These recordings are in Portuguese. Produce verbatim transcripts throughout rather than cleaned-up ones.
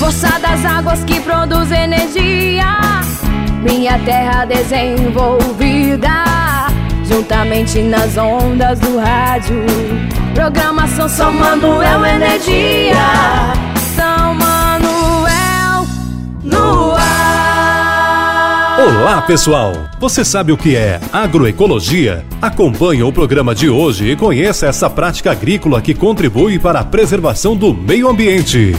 força das águas que produz energia, minha terra desenvolvida, juntamente nas ondas do rádio. Programação São Manuel Energia, São Manuel no ar. Olá pessoal, você sabe o que é agroecologia? Acompanhe o programa de hoje e conheça essa prática agrícola que contribui para a preservação do meio ambiente.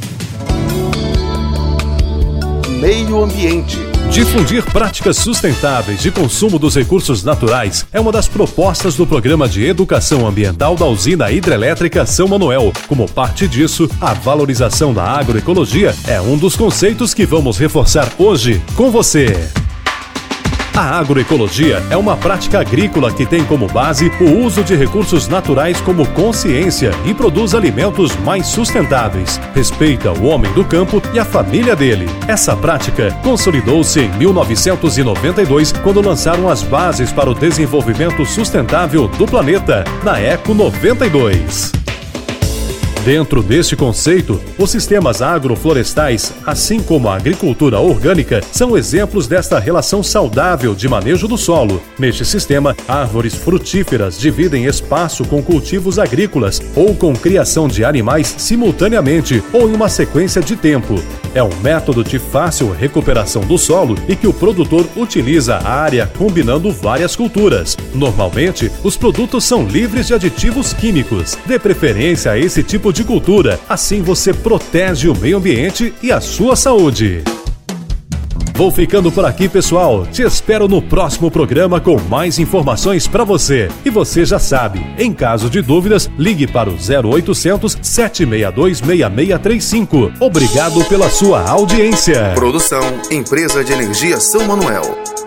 Meio ambiente. Difundir práticas sustentáveis de consumo dos recursos naturais é uma das propostas do Programa de Educação Ambiental da Usina Hidrelétrica São Manuel. Como parte disso, a valorização da agroecologia é um dos conceitos que vamos reforçar hoje com você. A agroecologia é uma prática agrícola que tem como base o uso de recursos naturais como consciência e produz alimentos mais sustentáveis. Respeita o homem do campo e a família dele. Essa prática consolidou-se em mil novecentos e noventa e dois, quando lançaram as bases para o desenvolvimento sustentável do planeta, na Eco noventa e dois. Dentro deste conceito, os sistemas agroflorestais, assim como a agricultura orgânica, são exemplos desta relação saudável de manejo do solo. Neste sistema, árvores frutíferas dividem espaço com cultivos agrícolas ou com criação de animais simultaneamente ou em uma sequência de tempo. É um método de fácil recuperação do solo e que o produtor utiliza a área combinando várias culturas. Normalmente, os produtos são livres de aditivos químicos. Dê preferência a esse tipo de cultura, assim você protege o meio ambiente e a sua saúde. Vou ficando por aqui, pessoal. Te espero no próximo programa com mais informações para você. E você já sabe, em caso de dúvidas, ligue para o zero oitocentos, sete seis dois, seis seis três cinco. Obrigado pela sua audiência. Produção Empresa de Energia São Manuel.